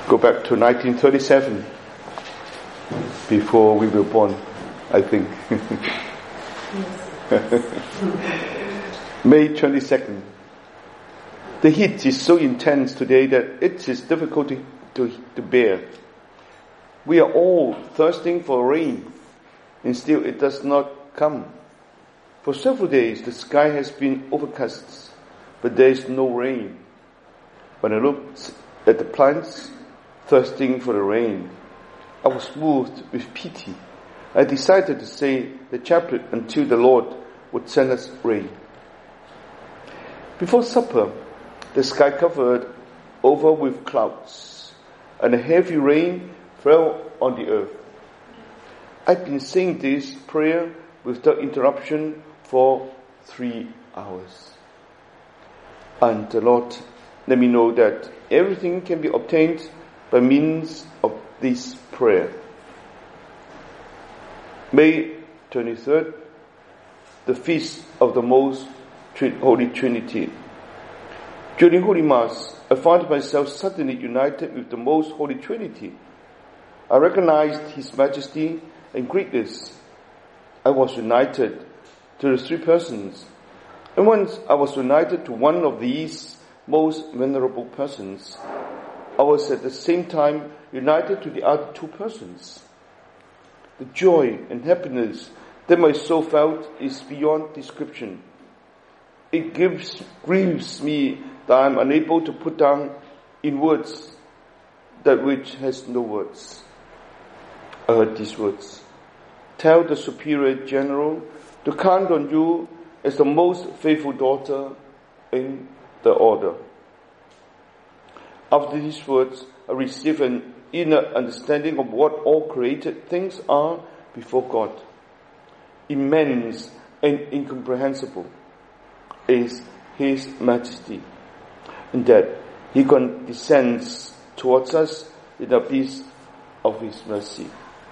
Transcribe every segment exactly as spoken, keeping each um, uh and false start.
Go back to nineteen thirty-seven, before we were born, I think. May twenty-second. The heat is so intense today that it is difficult to, to, to bear. We are all thirsting for rain, and still it does not come. For several days the sky has been overcast, but there is no rain. When I looked at the plants thirsting for the rain, I was moved with pity. I decided to say the chaplet until the Lord would send us rain. Before supper, the sky covered over with clouds, and a heavy rain fell on the earth. I'd been saying this prayer without interruption for three hours. And the Lord let me know that everything can be obtained by means of this prayer. May twenty-third, the Feast of the Most Holy Trinity. During Holy Mass, I found myself suddenly united with the Most Holy Trinity. I recognized His Majesty and greatness. I was united to the three persons. And once I was united to one of these most venerable persons, I was at the same time united to the other two persons. The joy and happiness that my soul felt is beyond description. It gives, grieves me that I am unable to put down in words that which has no words. I heard these words: tell the Superior General to count on you as the most faithful daughter in the order. After these words, I received an inner understanding of what all created things are before God. Immense and incomprehensible is His Majesty, and that He condescends towards us in the peace of His mercy.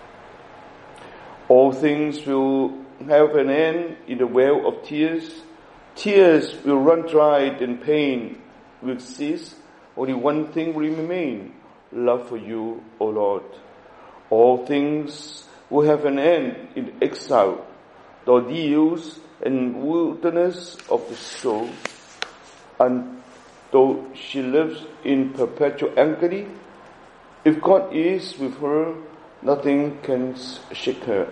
All things will have an end in the well of tears. Tears will run dry and pain will cease. Only one thing will remain: love for you, O Lord. All things will have an end in exile, the ordeals and wilderness of the soul. And though she lives in perpetual agony, if God is with her, nothing can shake her.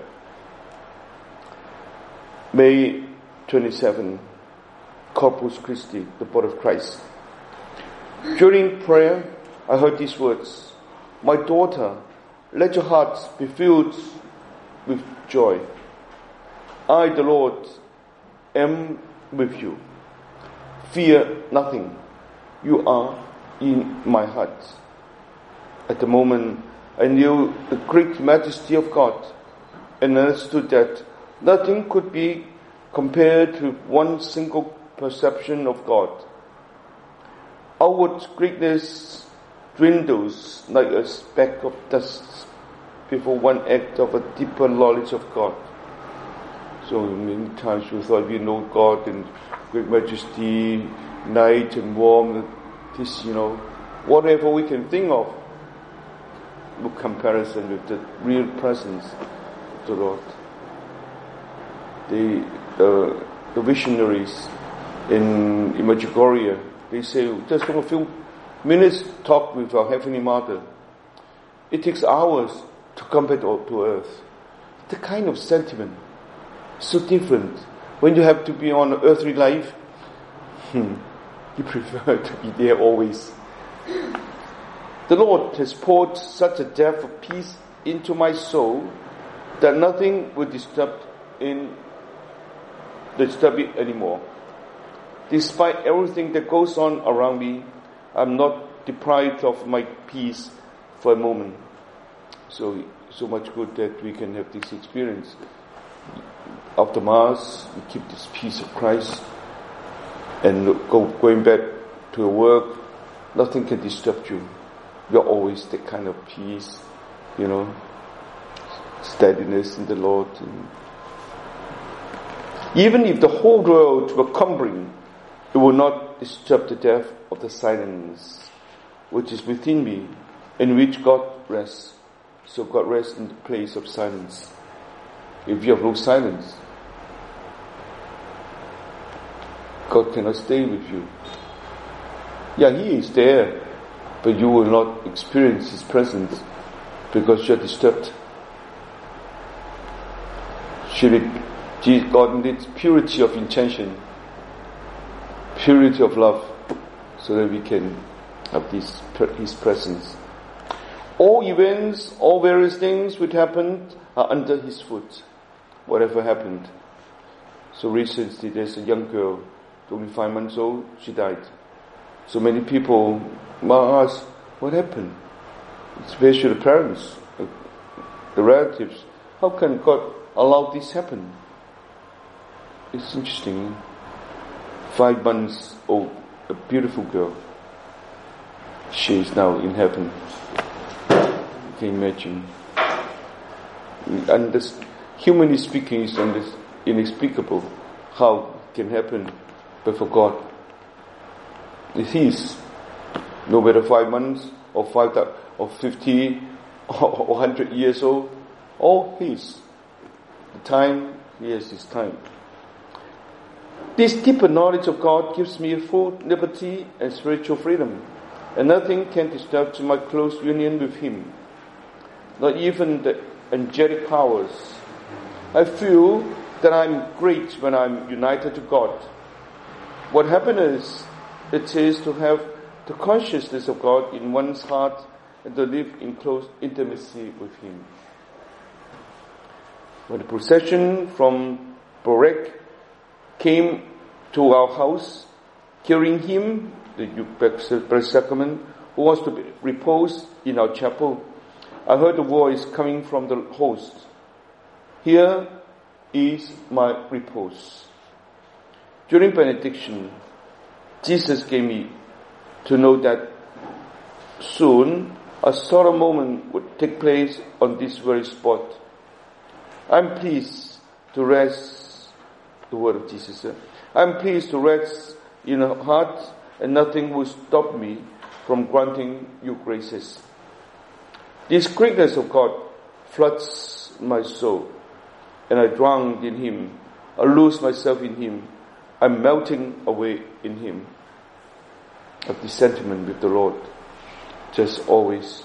May twenty-seventh, Corpus Christi, the body of Christ. During prayer, I heard these words: my daughter, let your hearts be filled with joy. I, the Lord, am with you. Fear nothing. You are in my heart. At the moment, I knew the great majesty of God and understood that nothing could be compared to one single perception of God. Outward greatness dwindles like a speck of dust before one act of a deeper knowledge of God. So many times we thought we know God in great majesty, night and warm, this, you know, whatever we can think of, no comparison with the real presence of the Lord. The uh, the visionaries in, in Medjugorje, they say just for a few minutes talk with our Heavenly Mother. It takes hours to come back to, to earth. The kind of sentiment, so different. When you have to be on earthly life, hmm, you prefer to be there always. The Lord has poured such a depth of peace into my soul that nothing will disturb in disturb it anymore. Despite everything that goes on around me, I'm not deprived of my peace for a moment. So, so much good that we can have this experience. After Mass, we keep this peace of Christ, and go, going back to your work, nothing can disturb you. You're always that kind of peace, you know, steadiness in the Lord. And even if the whole world were crumbling, it will not disturb the depth of the silence which is within me in which God rests. So God rests in the place of silence. If you have no silence, God cannot stay with you. Yeah, He is there, but you will not experience His presence because you are disturbed. God needs purity of intention, purity of love, so that we can have this, His presence. All events, all various things which happened are under His foot. Whatever happened. So recently there's a young girl, only five months old, she died. So many people ask, what happened? Especially the parents, the relatives. How can God allow this happen? It's interesting. Five months old, a beautiful girl. She is now in heaven. You can imagine. And this, humanly speaking, is inexplicable how it can happen. But for God, it is. No matter five months or five or fifty or hundred years old, all His. The time, yes, His time. This deeper knowledge of God gives me a full liberty and spiritual freedom, and nothing can disturb my close union with Him. Not even the angelic powers. I feel that I'm great when I'm united to God. What happiness it is to have the consciousness of God in one's heart and to live in close intimacy with Him. When the procession from Borek came to our house, carrying Him, the Blessed Sacrament, who was to be reposed in our chapel, I heard a voice coming from the host. Here is my repose. During benediction, Jesus gave me to know that soon a solemn moment would take place on this very spot. I'm pleased to rest, the word of Jesus. I'm pleased to rest in a heart, and nothing will stop me from granting you graces. This greatness of God floods my soul, and I drown in Him. I lose myself in Him. I'm melting away in Him. Of this sentiment with the Lord, just always.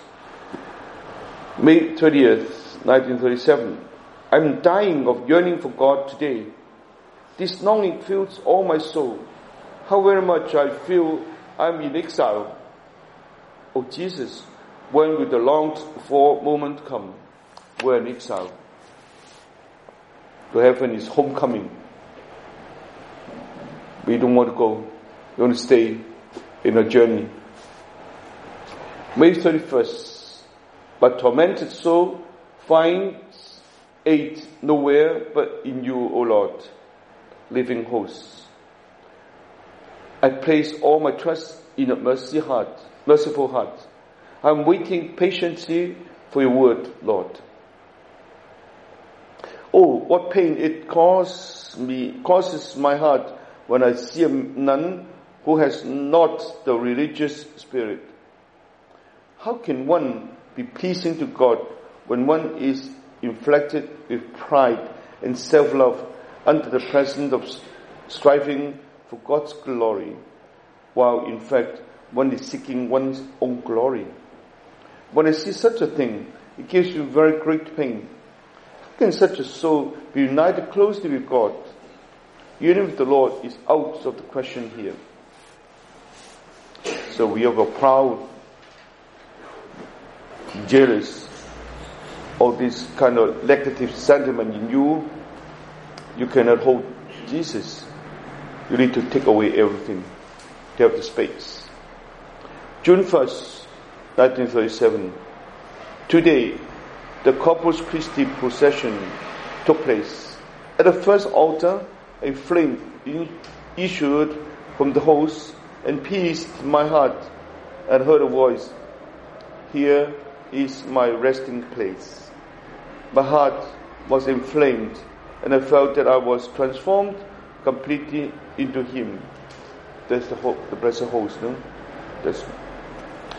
May twentieth, nineteen thirty-seven. I'm dying of yearning for God today. This longing fills all my soul. How very much I feel I'm in exile. Oh Jesus, when will the longed for moment come? We're in exile. To heaven is homecoming. We don't want to go. We want to stay in a journey. May thirty-first. But tormented soul finds aid nowhere but in you, O Lord, living host. I place all my trust in a mercy heart, merciful heart. I'm waiting patiently for your word, Lord. Oh, what pain it causes me, causes my heart when I see a nun who has not the religious spirit. How can one be pleasing to God when one is inflected with pride and self-love under the presence of striving for God's glory, while in fact one is seeking one's own glory? When I see such a thing, it gives me very great pain. How can such a soul be united closely with God? Union with the Lord is out of the question here. So we have a proud, jealous, all this kind of negative sentiment in you. You cannot hold Jesus. You need to take away everything to have the space. June first, nineteen thirty-seven. Today, the Corpus Christi procession took place. At the first altar, a flame issued from the host and pierced my heart, and heard a voice, "Here is my resting place." My heart was inflamed, and I felt that I was transformed completely into Him. That's the, ho- the blessed host, no? That's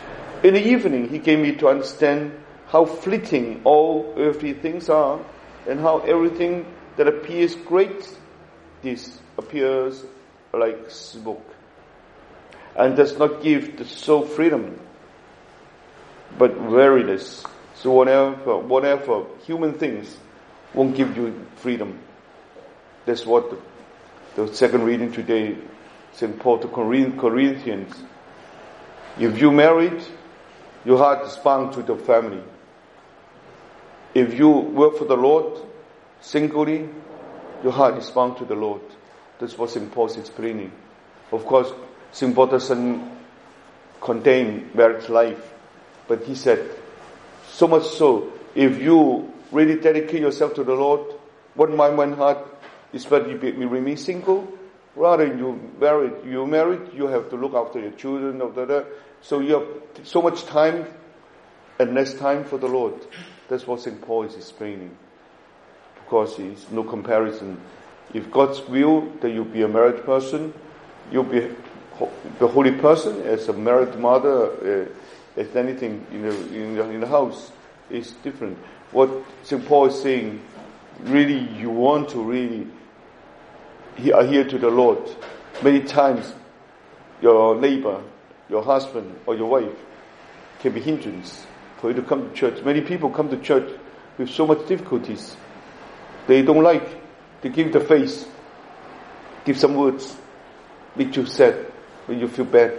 In the evening, he gave me to understand how fleeting all earthly things are, and how everything that appears great disappears like smoke, and does not give the soul freedom, but weariness. So whatever, whatever human things won't give you freedom. That's what the, the second reading today, Saint Paul to Corinthians. If you married, your heart is bound to the family. If you work for the Lord singly, your heart is bound to the Lord. That's what Saint Paul is explaining. Of course, Saint Paul doesn't condemn marriage life, but he said, so much so, if you really dedicate yourself to the Lord, one mind, one heart, is better you remain single. Rather than you married, you married, you have to look after your children, or that. So you have so much time and less time for the Lord. That's what Saint Paul is explaining. Of course, it's no comparison. If God's will that you be a married person, you'll be the holy person as a married mother, uh, as anything in the, in the in the house is different. What Saint Paul is saying, really, you want to really adhere to the Lord. Many times, your neighbor, your husband, or your wife can be hindrance for you to come to church. Many people come to church with so much difficulties. They don't like. They give the face, give some words, make you sad, when you feel bad.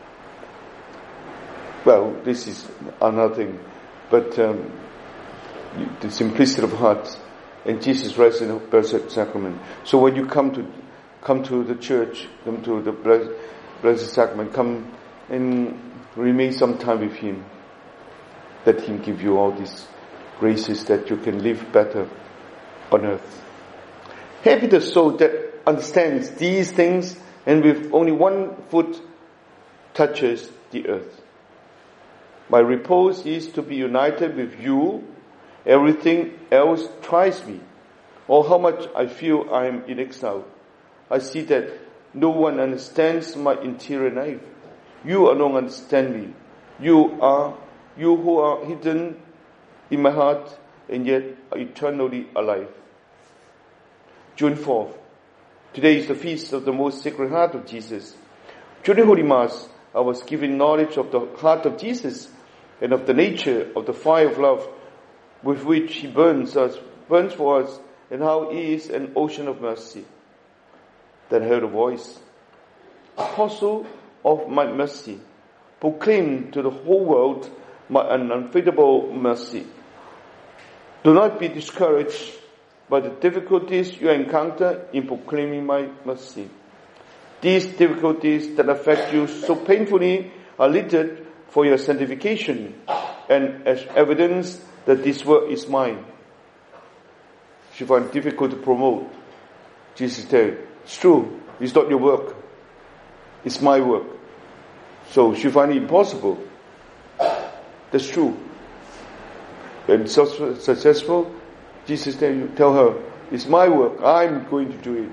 Well, this is another thing, but um, the simplicity of heart, and Jesus rests in the Blessed Sacrament. So when you come to come to the church, come to the Blessed, Blessed Sacrament, come and remain some time with Him. Let Him give you all these graces that you can live better on earth. Happy the soul that understands these things and with only one foot touches the earth. My repose is to be united with you. Everything else tries me. Or how much I feel I am in exile. I see that no one understands my interior life. You alone understand me. You are, you who are hidden in my heart and yet are eternally alive. June fourth. Today is the feast of the most Sacred Heart of Jesus. During Holy Mass, I was given knowledge of the heart of Jesus and of the nature of the fire of love with which He burns us, burns for us, and how He is an ocean of mercy. Then I heard a voice, Apostle of my mercy, proclaim to the whole world my unfadable mercy. Do not be discouraged by the difficulties you encounter in proclaiming my mercy. These difficulties that affect you so painfully are littered for your sanctification and as evidence that this work is mine. She find it difficult to promote. Jesus said, it's true, it's not your work. It's my work. So she find it impossible. That's true. When so successful, Jesus tell you, tell her, it's my work, I'm going to do it.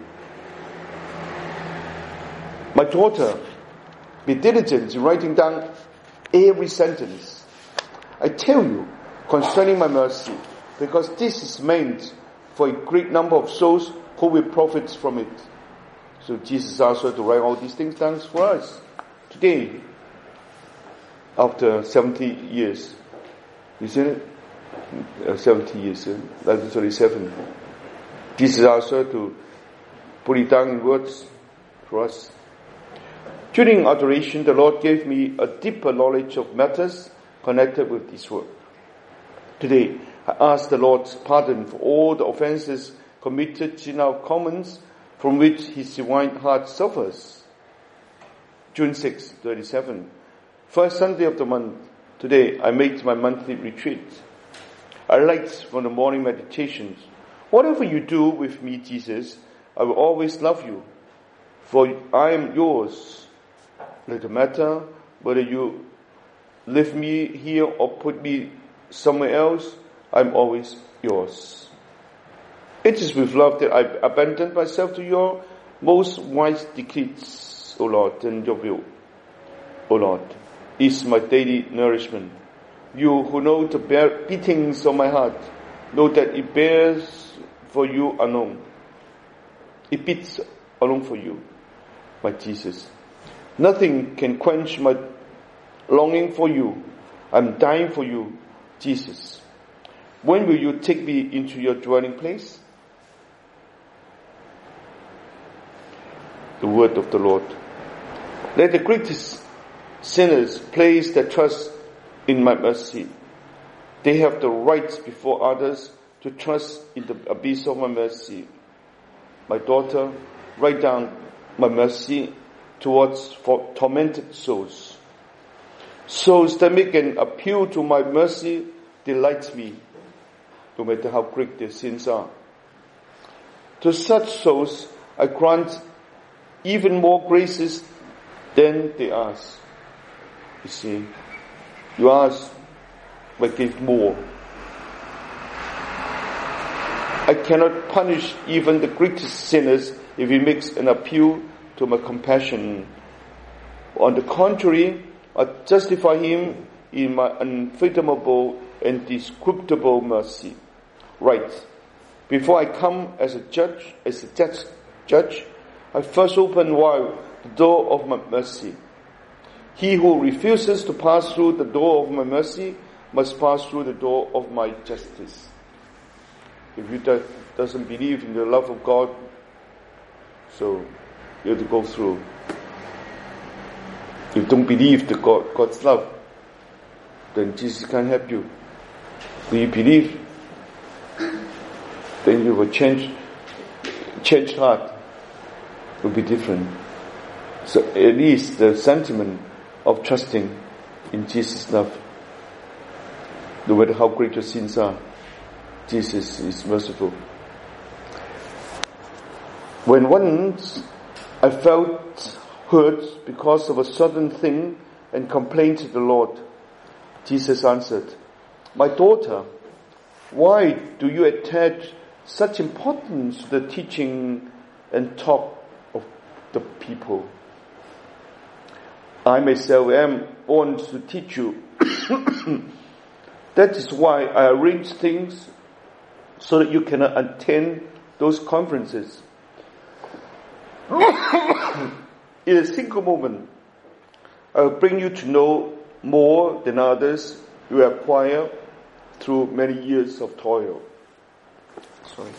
My daughter, be diligent in writing down every sentence. I tell you, concerning my mercy, because this is meant for a great number of souls who will profit from it. So Jesus asked her to write all these things down for us. Today, after seventy years, isn't it? Uh, seventy years, uh, nineteen thirty-seven. Jesus asked her to put it down in words for us. During adoration, the Lord gave me a deeper knowledge of matters connected with this work. Today, I ask the Lord's pardon for all the offenses committed in our commons from which His divine heart suffers. June sixth, thirty-seven. First Sunday of the month. Today, I made my monthly retreat. I liked from the morning meditations. Whatever you do with me, Jesus, I will always love you, for I am yours. Little matter whether you leave me here or put me somewhere else, I'm always yours. It is with love that I abandon myself to your most wise decrees, O Lord, and your will, O Lord. is my daily nourishment. You who know the beatings of my heart, know that it bears for you alone. It beats alone for you, my Jesus. Nothing can quench my longing for you. I'm dying for you, Jesus. When will you take me into your dwelling place? The word of the Lord. Let the greatest sinners place their trust in my mercy. They have the right before others to trust in the abyss of my mercy. My daughter, write down my mercy towards for tormented souls. Souls that make an appeal to my mercy delight me, no matter how great their sins are. To such souls I grant even more graces than they ask. You see, you ask, I give more. I cannot punish even the greatest sinners if he makes an appeal to my compassion. On the contrary, I justify him in my unfathomable and indescribable mercy. Right. Before I come as a judge, as a judge, judge, I first open wide the door of my mercy. He who refuses to pass through the door of my mercy must pass through the door of my justice. If you do, doesn't believe in the love of God, so you have to go through. If you don't believe the God, God's love, then Jesus can't help you. Do you believe? Then you will change, change heart. It will be different. So at least the sentiment of trusting in Jesus' love, no matter how great your sins are, Jesus is merciful. When once I felt hurt because of a certain thing and complained to the Lord, Jesus answered, my daughter, why do you attach such importance to the teaching and talk of the people? I myself am born to teach you. That is why I arrange things so that you can attend those conferences. In a single moment, I will bring you to know more than others you acquire through many years of toil. Sorry.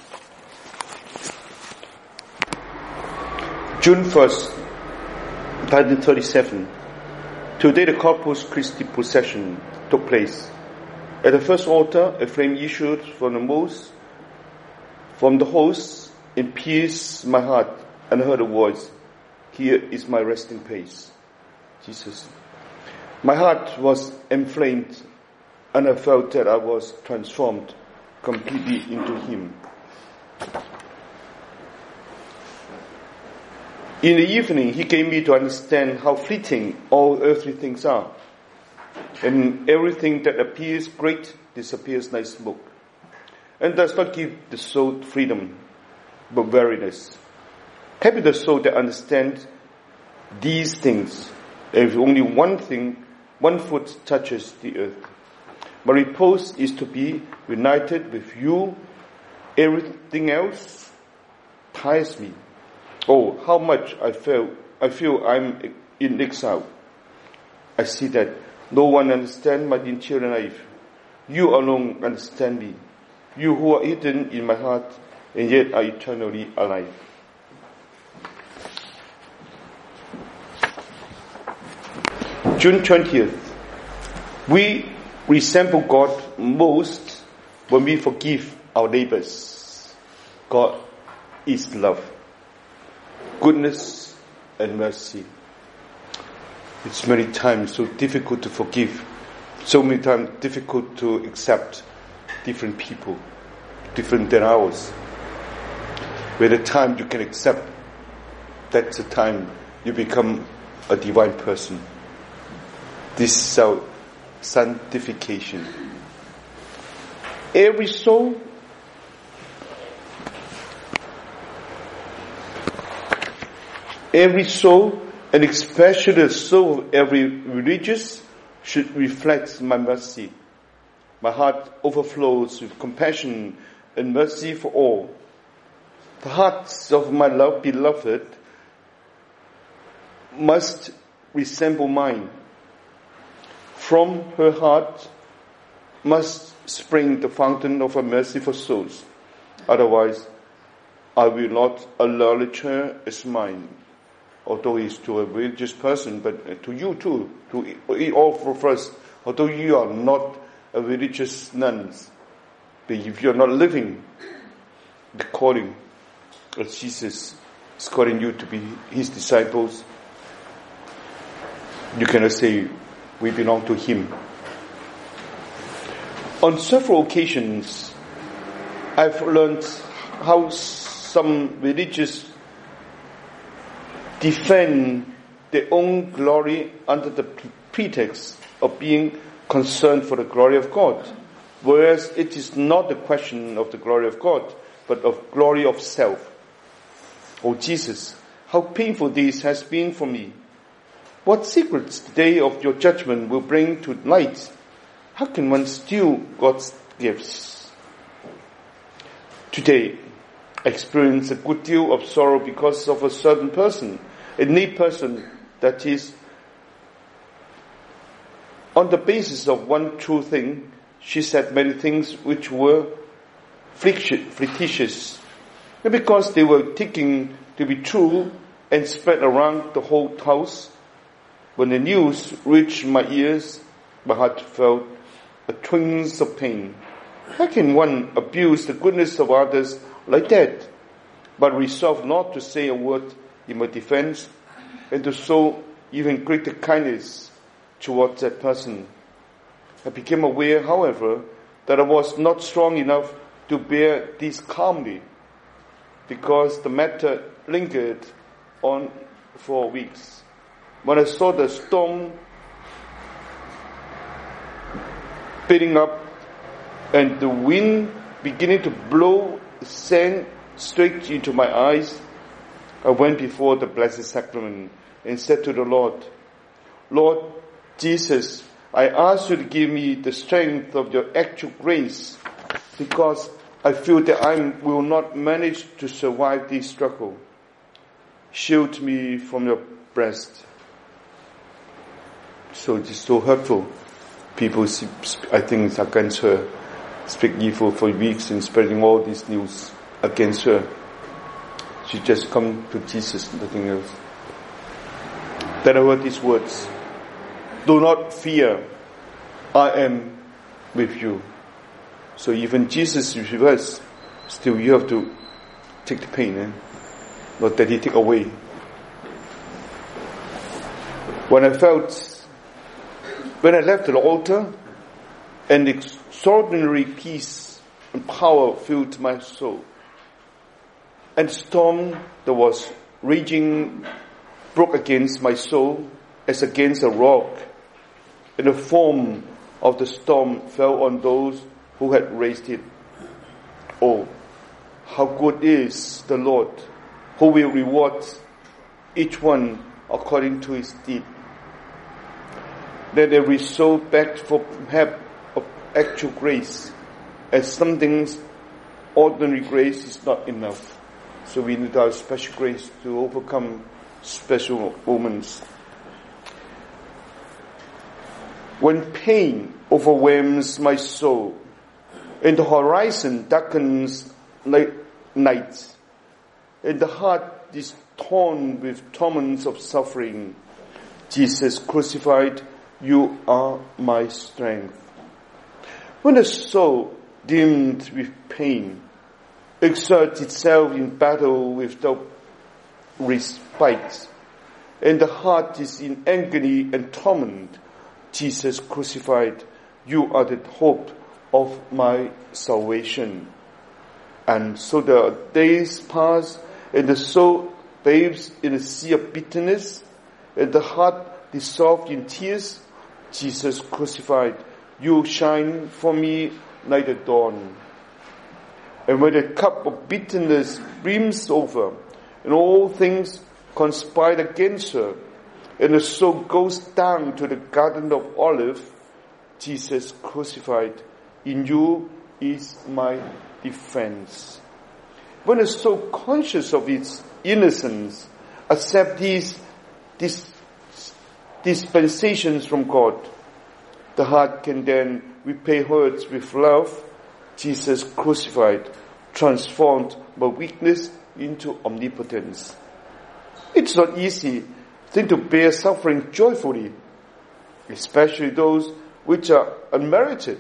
June first, nineteen thirty-seven. Today the Corpus Christi procession took place. At the first altar, a flame issued from the most, from the host, and pierced my heart, and I heard a voice, here is my resting place, Jesus. My heart was inflamed, and I felt that I was transformed completely into Him. In the evening, He gave me to understand how fleeting all earthly things are, and everything that appears great disappears like smoke, and does not give the soul freedom, but weariness. Happy the soul that understands these things. If only one thing, one foot touches the earth. My repose is to be united with you. Everything else tires me. Oh, how much I feel, I feel I'm in exile. I see that no one understands my interior life. You alone understand me. You who are hidden in my heart and yet are eternally alive. June twentieth. We resemble God most when we forgive our neighbors. God is love, goodness, and mercy. It's many times so difficult to forgive, so many times difficult to accept different people, different than ours. Where the time you can accept, that's the time you become a divine person. This is our sanctification. Every soul every soul, and especially the soul of every religious should reflect my mercy. My heart overflows with compassion and mercy for all. The hearts of my love beloved must resemble mine. From her heart must spring the fountain of her mercy for souls. Otherwise, I will not acknowledge her as mine. Although it's to a religious person, but to you too, to all of us, although you are not a religious nuns, but if you are not living the calling of Jesus is calling you to be his disciples, you cannot say we belong to him. On several occasions, I've learned how some religious defend their own glory under the pretext of being concerned for the glory of God, whereas it is not the question of the glory of God, but of glory of self. Oh Jesus, how painful this has been for me. What secrets the day of your judgment will bring to light? How can one steal God's gifts? Today, I experience a good deal of sorrow because of a certain person, a neat person that is, on the basis of one true thing, she said many things which were fictitious, and because they were taken to be true and spread around the whole house. When the news reached my ears, my heart felt a twinge of pain. How can one abuse the goodness of others like that? But resolve not to say a word in my defense and to show even greater kindness towards that person. I became aware, however, that I was not strong enough to bear this calmly, because the matter lingered on for weeks. When I saw the storm building up and the wind beginning to blow sand straight into my eyes, I went before the Blessed Sacrament and said to the Lord, Lord Jesus, I ask you to give me the strength of your actual grace, because I feel that I will not manage to survive this struggle. Shield me from your breast. So it is so hurtful. People, I think, against her, speak evil for weeks and spreading all this news against her. She just come to Jesus, nothing else. Then I heard these words, do not fear, I am with you. So even Jesus is with us, still you have to take the pain, eh? Not that he take away. When I felt, when I left the altar, an extraordinary peace and power filled my soul. And the storm that was raging broke against my soul as against a rock. And the foam of the storm fell on those who had raised it. Oh, how good is the Lord, who will reward each one according to his deed. That they resolve back for help of actual grace, as some things ordinary grace is not enough. So we need our special grace to overcome special moments. When pain overwhelms my soul, and the horizon darkens like night, and the heart is torn with torments of suffering, Jesus crucified, you are my strength. When the soul, dimmed with pain, exerts itself in battle without respite, and the heart is in agony and torment, Jesus crucified, you are the hope of my salvation. And so the days pass, and the soul bathes in a sea of bitterness, and the heart dissolved in tears. Jesus crucified, you shine for me like the dawn. And when the cup of bitterness brims over, and all things conspire against her, and the soul goes down to the Garden of Olives, Jesus crucified, in you is my defense. When the soul, conscious of its innocence, accept these, these dispensations from God, the heart can then repay hurts with love. Jesus crucified, transformed my weakness into omnipotence. It's not easy thing to bear suffering joyfully, especially those which are unmerited.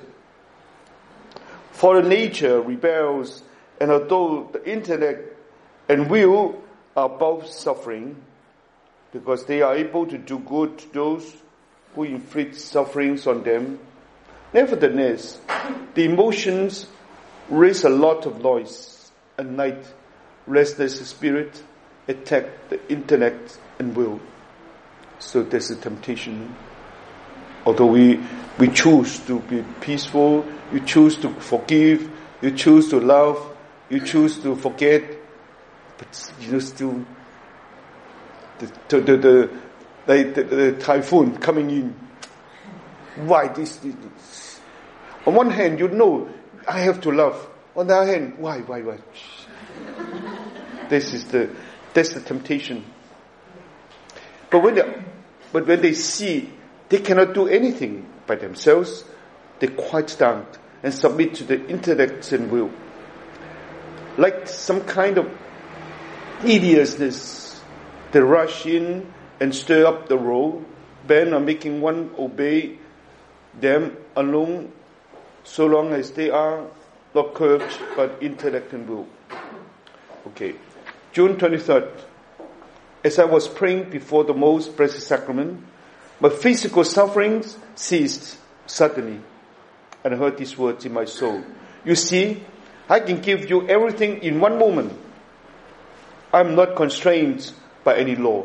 For the nature rebels, and although the intellect and will are both suffering, because they are able to do good to those who inflict sufferings on them, nevertheless, the emotions raise a lot of noise. At night, restless spirit attack the intellect and will. So there's a temptation. Although we we choose to be peaceful, you choose to forgive, you choose to love, you choose to forget, but you know still the the the, the, the, the, the typhoon coming in. Why this, this, this? On one hand, you know I have to love. On the other hand, why, why, why? This is the that's the temptation. But when they, but when they see they cannot do anything by themselves, they quiet down and submit to the intellect and will. Like some kind of idiousness, they rush in and stir up the row, bent on making one obey them alone, so long as they are not curbed by intellect and will. Okay, June twenty-third. As I was praying before the most blessed sacrament, my physical sufferings ceased suddenly, and I heard these words in my soul. You see, I can give you everything in one moment. I'm not constrained by any law.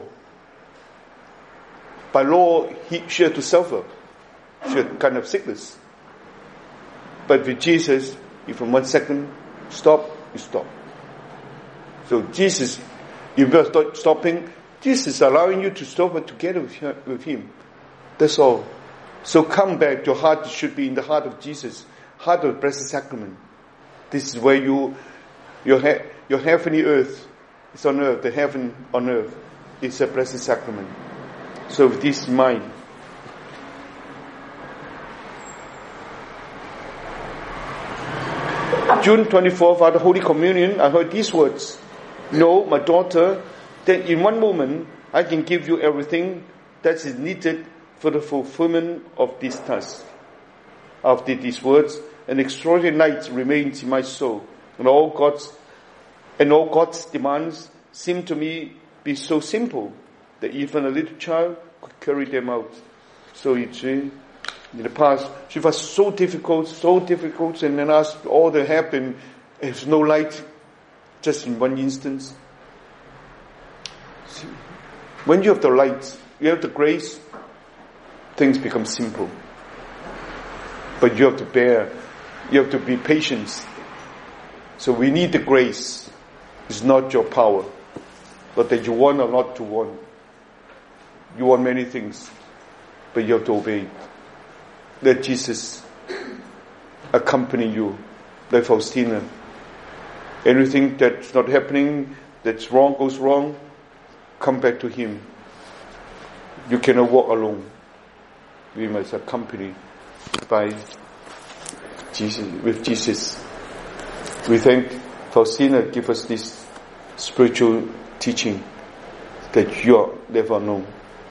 By law, he, she had to suffer. She had kind of sickness. But with Jesus, if in one second, stop, you stop. So Jesus, if you are stopping, Jesus is allowing you to stop together with him. That's all. So come back. Your heart should be in the heart of Jesus, heart of the Blessed Sacrament. This is where you, your he, your heavenly earth is on earth. The heaven on earth is a Blessed Sacrament. So with this in mind, June twenty-fourth, at the Holy Communion, I heard these words. No, my daughter, that in one moment I can give you everything that is needed for the fulfillment of this task. After these words, an extraordinary light remains in my soul, and all God's and all God's demands seem to me be so simple that even a little child could carry them out. So it's in the past, she was so difficult, so difficult, and then asked all that happened. There's no light, just in one instance. See, when you have the light, you have the grace, things become simple. But you have to bear, you have to be patient. So we need the grace. It's not your power, but that you want or not to want. You want many things, but you have to obey. Let Jesus accompany you, like Faustina. Anything that's not happening, that's wrong, goes wrong, come back to Him. You cannot walk alone. We must accompany by Jesus, with Jesus. We thank Faustina give us this spiritual teaching that you are never alone.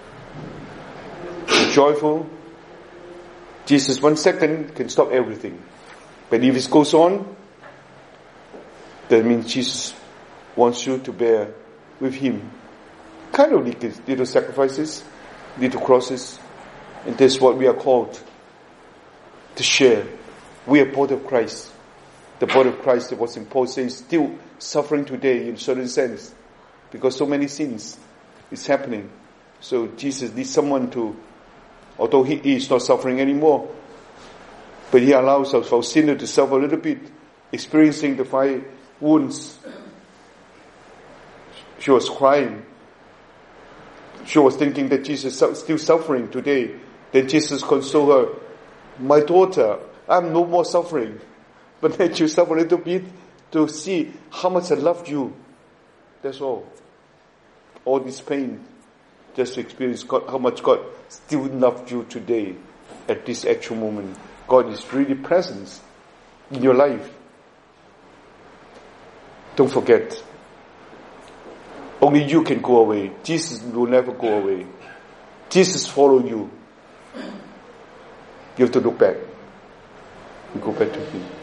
Be joyful. Jesus, one second can stop everything. But if it goes on, that means Jesus wants you to bear with Him. Kind of little, little sacrifices, little crosses. And that's what we are called to share. We are body of Christ. The body of Christ that was imposed is still suffering today in a certain sense. Because so many sins is happening. So Jesus needs someone to, although He is not suffering anymore, but He allows us for sinner to suffer a little bit, experiencing the five wounds. She was crying. she was thinking that Jesus is still suffering today. Then Jesus consoled her, my daughter, I'm no more suffering. But let you suffer a little bit to see how much I love you. That's all. All this pain, just to experience God, how much God still loves you today, at this actual moment. God is really present in your life. Don't forget. Only you can go away. Jesus will never go away. Jesus follow you. You have to look back. You go back to Him.